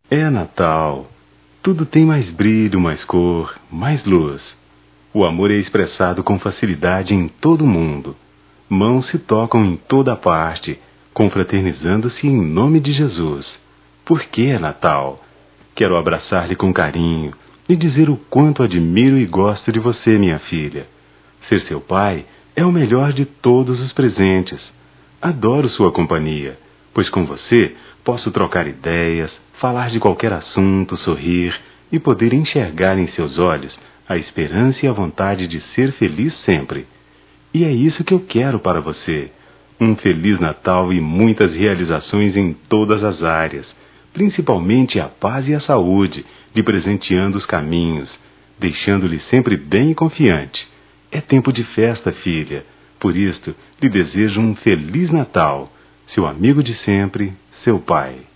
É Natal. Tudo tem mais brilho, mais cor, mais luz. O amor é expressado com facilidade em todo o mundo. Mãos se tocam em toda parte, confraternizando-se em nome de Jesus. Por que é Natal? Quero abraçar-lhe com carinho e dizer o quanto admiro e gosto de você, minha filha. Ser seu pai é o melhor de todos os presentes. Adoro sua companhia, pois com você posso trocar ideias, falar de qualquer assunto, sorrir e poder enxergar em seus olhos a esperança e a vontade de ser feliz sempre. E é isso que eu quero para você. Um Feliz Natal e muitas realizações em todas as áreas, principalmente a paz e a saúde, lhe presenteando os caminhos, deixando-lhe sempre bem e confiante. É tempo de festa, filha. Por isto, lhe desejo um Feliz Natal. Seu amigo de sempre, seu pai.